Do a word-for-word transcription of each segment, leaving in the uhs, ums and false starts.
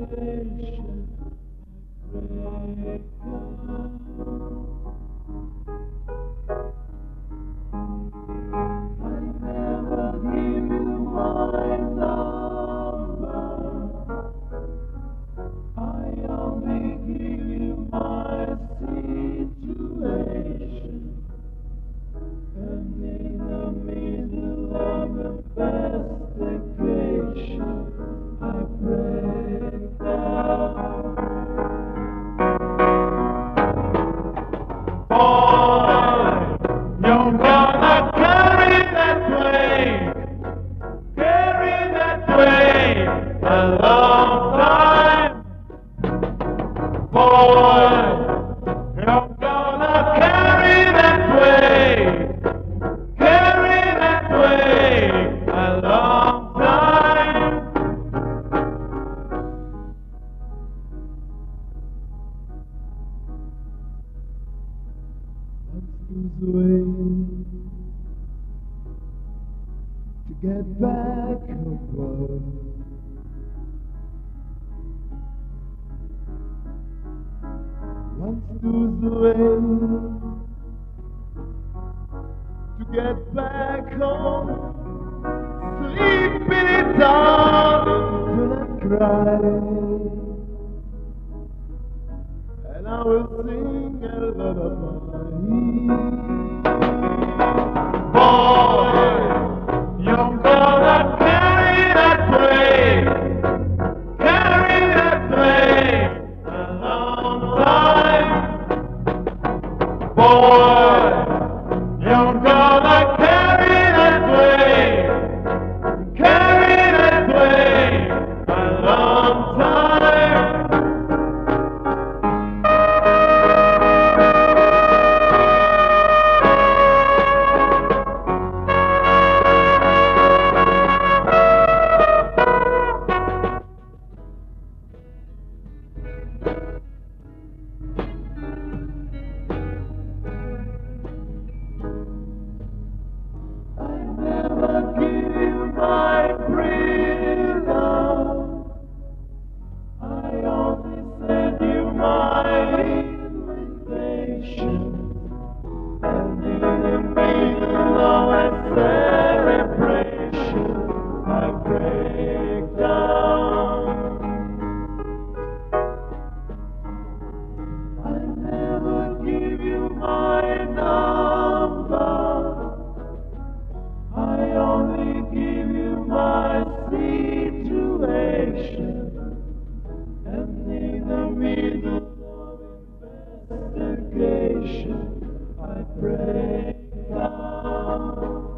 To get back above, once lose the way to get back home, sleep in it darling, do not cry, and I will sing a lullaby. Boy, you're gonna carry that weight, carry that weight a long time. Boy, you're gonna carry that weight, carry that weight a long time. I break down.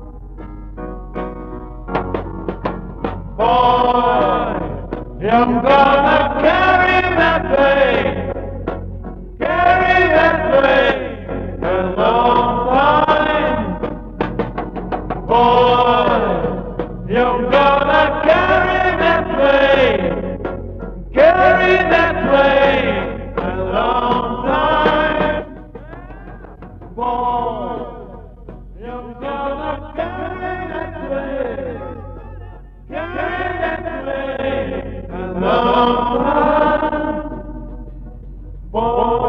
Boy, I'm gonna carry that weight, carry that weight a long time. Boy, I'm gonna carry that weight, carry that weight a long time. Boy, you're gonna carry that weight, carry that weight a long time. Boy,